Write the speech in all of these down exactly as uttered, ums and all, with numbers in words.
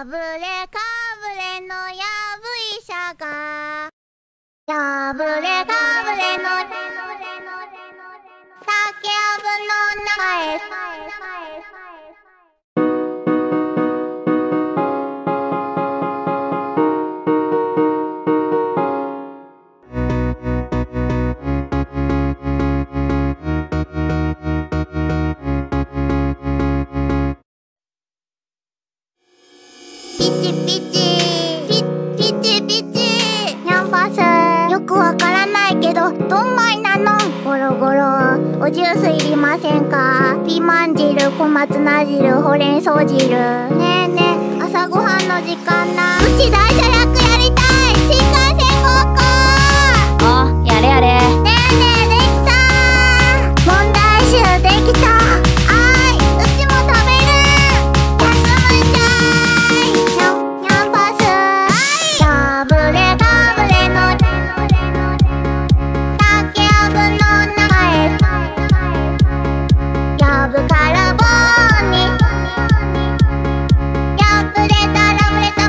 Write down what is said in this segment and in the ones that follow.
ぶれかぶれのやぶ医者がやぶれかぶれの竹やぶの中へピチピチピピチピチキャンパスよくわからないけどどんまいなのゴロゴロおジュースいりませんかピーマン汁小松菜汁ほうれん草汁ねえねえ朝ごはんの時間なうち大車役やりたい新幹線ごっこあ、やれやれ。 ねえねえできた問題集できたあーいうちも食べる休むんじゃいキャンキャンパスやぶれかぶれの竹やぶの中へやぶから棒にやぶれたらぶれた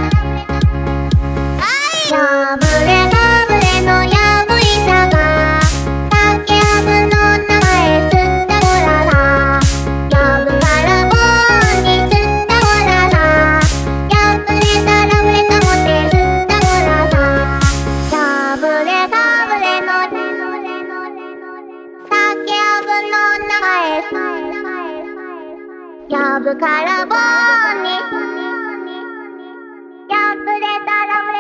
やぶれかぶれのやぶ医者が竹やぶの中へ吸ったごららやぶから棒に吸ったごららやぶれたらぶれたもて吸ったごららやぶれかぶれの竹やぶの中へやぶから棒にやぶれたらぶれた